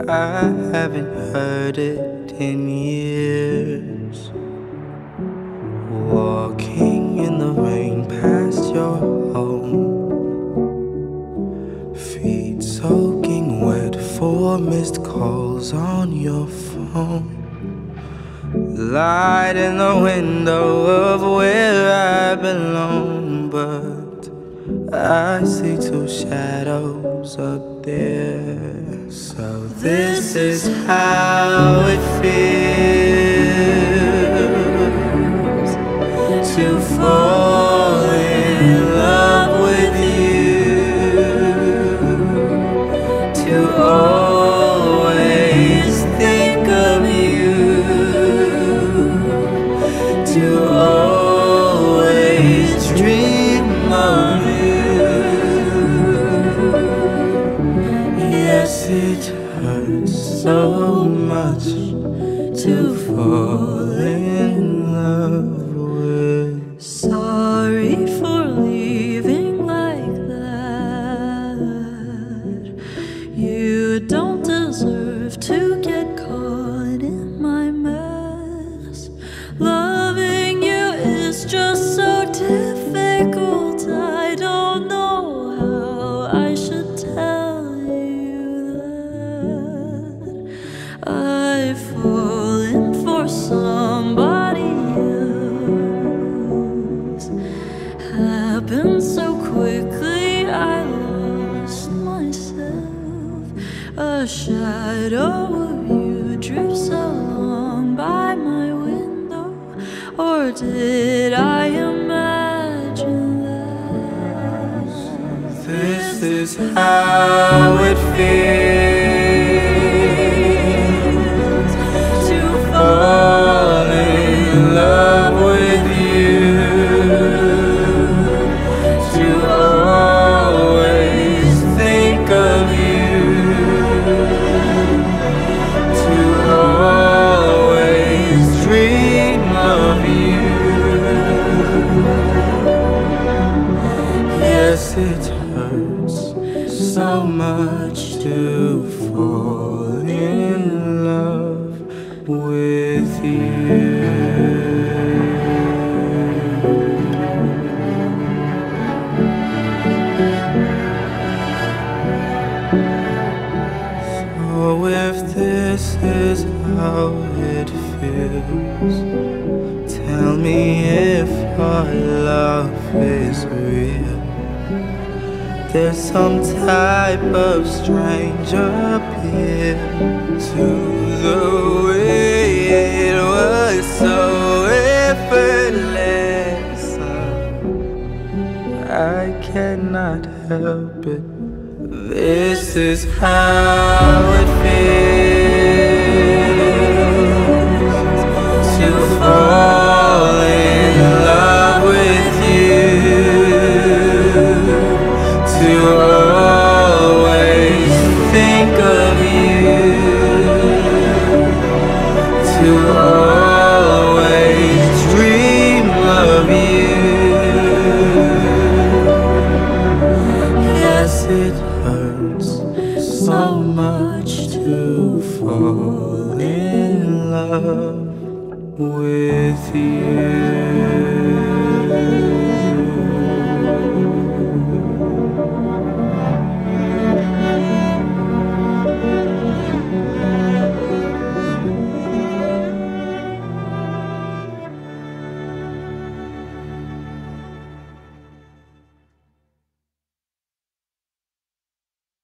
I haven't heard it in years. Walking in the rain past your home, feet soaking wet, 4 missed calls on your phone. Light in the window of where I belong, but I see 2 shadows up there. So this is how it feels to fall in love with you, to always think of you, to always dream of you. Yes, it hurts so much to fall in love with. Sorry for leaving like that. You don't deserve to get caught in my mess. Loving you is just so difficult. I don't know how I should tell you that I've fallen for somebody else. Happened so quickly, I lost myself. A shadow of you drifts along by my window, or did I imagine that? This is how it feels to fall in love with you, to always think of you, to always dream of you. Yes, it hurts so much to fall in love with you. So if this is how it feels, tell me if our love is real. There's some type of strange appeal to the way it was so effortless. I cannot help it. This is how it feels to fall in love with you, to always think of you, to always dream of you. Yes, it hurts so much to fall in love with you.